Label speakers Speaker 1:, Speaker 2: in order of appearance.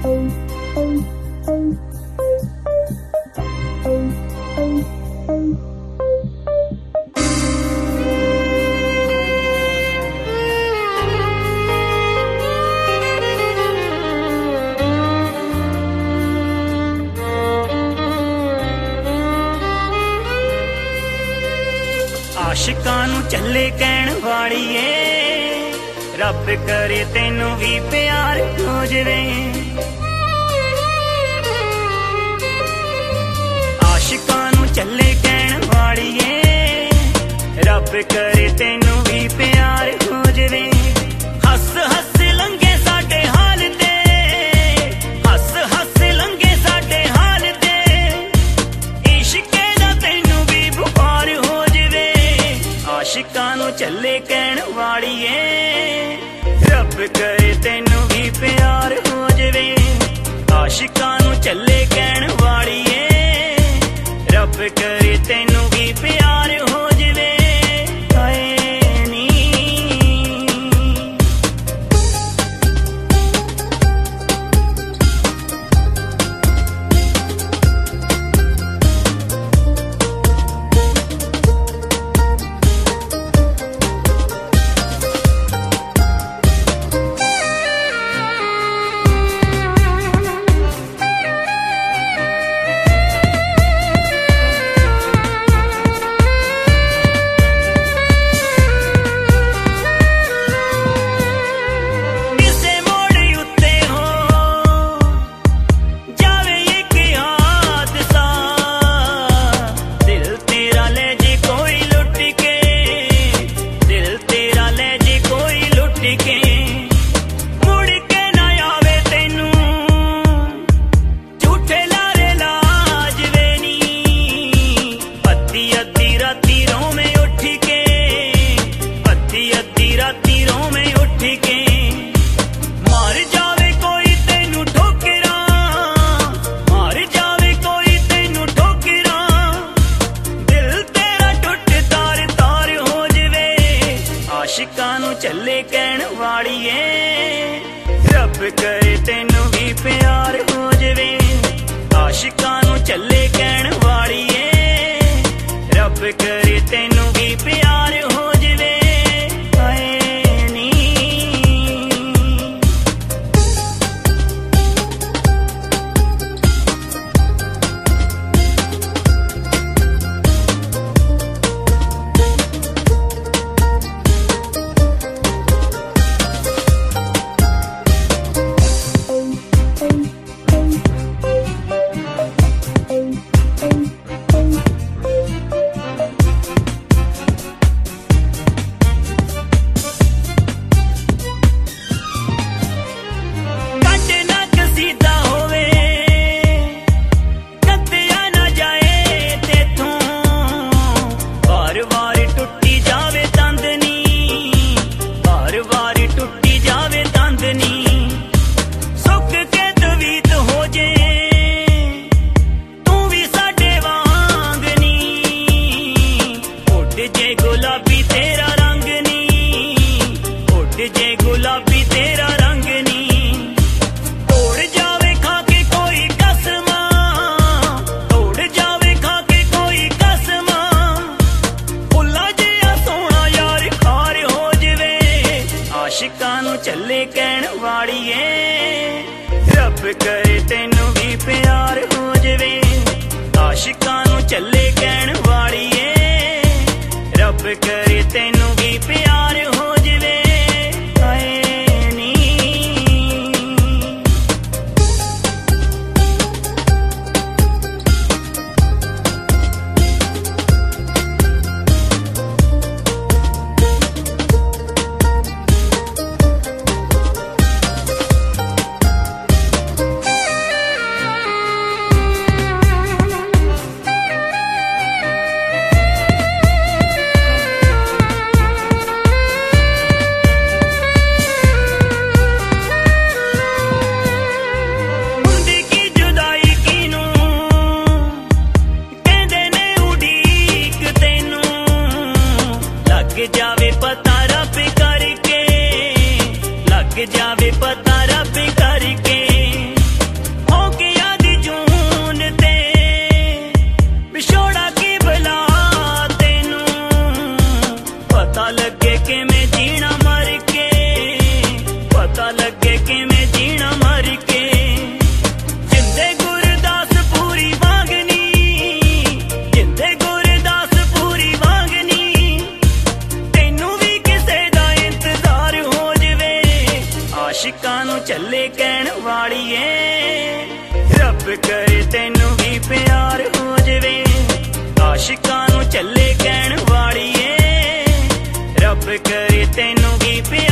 Speaker 1: आशिकां नूं चले कहण वालीए, रब करे तैनू भी प्यार हो जवे। आशिकां नूं चले कहण वालीए, रब करे तैनू भी प्यार हो जवे। हस हस लंघे साडे हाल ते, हस हस लंघे साडे हाल ते, इश्के दा तैनू भी बुखार हो जवे। आशिकां नूं चले कहण वालीए, रब करे तैनू भी प्यार हो जवे। आशिकां नूं चले कहण वालीए, रब करे तैनू भी प्यार हो जवे। आशिकां नूं चले कहण वालीए, रब करे तैनू भी प्यार हो जवे। आशिकां नूं चले कहण वालीए, रब करे तैनू भी प्यार हो जवे। गुलाबी तेरा रंग नी, उठ जे गुलाबी तेरा रंग नी, तोड़ जावे खा के कोई कसमा, तोड़ जावे खा के कोई कसमा, फुल्ला जिहा सोहना यार खार हो जवे। आशिकां नूं चले कहण वालीए, रब करे तैनू भी प्यार हो जवे। आशिकां नूं चले कहण वालीए, रब करे तैनू भी प्यार हो जवे। जावे पता रब करके, लग जावे पता रब करके, लगे किवें जीना मर के, पता लगे किवें जीना मर के। जिंदे गुरदास पूरी वांगनी, जिंदे गुरदास पूरी वांगनी, तैनू भी किसे दा इंतजार हो जवे। आशिकां नू चले कहण वालीए, रब करे तैनू भी प्यार हो जवे। आशिकां नू चले कहण वालीए, रब करे तैनू भी प्यार